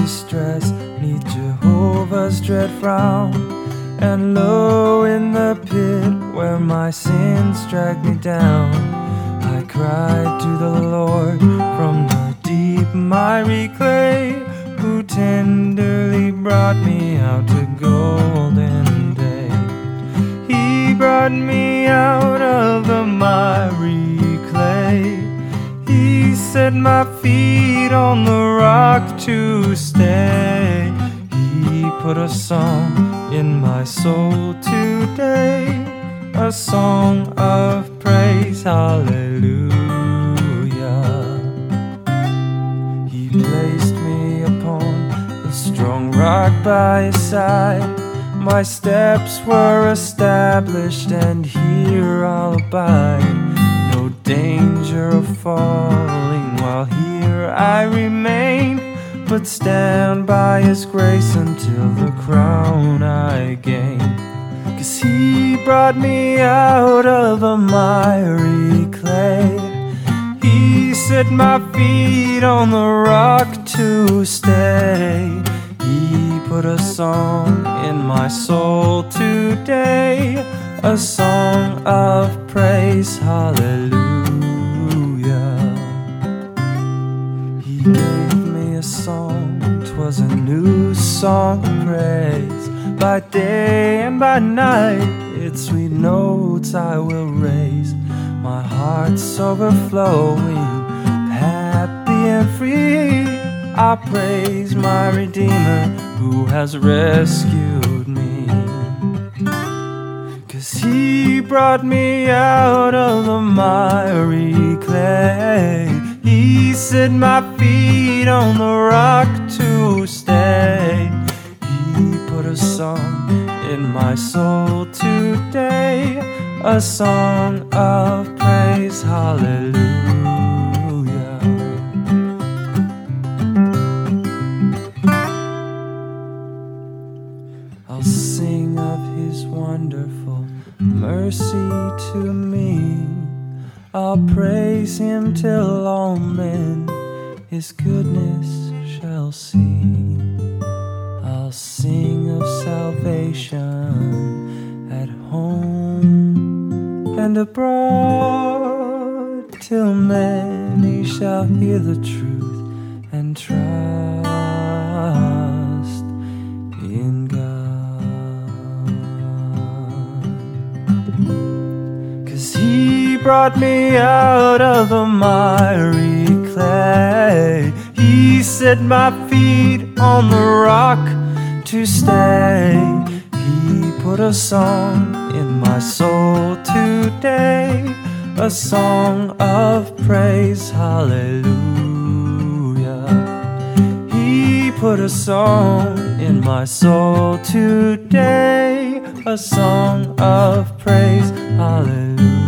distress, 'neath Jehovah's dread frown. And lo, in the pit where my sins dragged me down, I cried to the Lord from the deep miry clay, who tenderly brought me out to golden day. He brought me out of the miry clay. He set my feet on the rock to stay. He put a song in my soul today, a song of praise, hallelujah. He placed me upon the strong rock by his side. My steps were established, and here I'll abide. No danger of falling while here I remain, but stand by his grace until the crown I gain. 'Cause he brought me out of the miry clay. He set my feet on the rock to stay. He put a song in my soul today, a song of praise, hallelujah. He gave me a song, 'twas a new song of praise. By day and by night, its sweet notes I will raise. My heart's overflowing, happy and free. I praise my Redeemer who has rescued me. 'Cause he brought me out of the miry clay. He set my feet on the rock to stay. He put a song in my soul today, a song of praise, hallelujah. I'll sing of his wonderful mercy to me. I'll praise him till all men his goodness shall see. I'll sing of salvation at home and abroad, till many shall hear the truth and trust in God. 'Cause he brought me out of the miry clay. He set my feet on the rock to stay. He put a song in my soul today, a song of praise, hallelujah. He put a song in my soul today, a song of praise, hallelujah.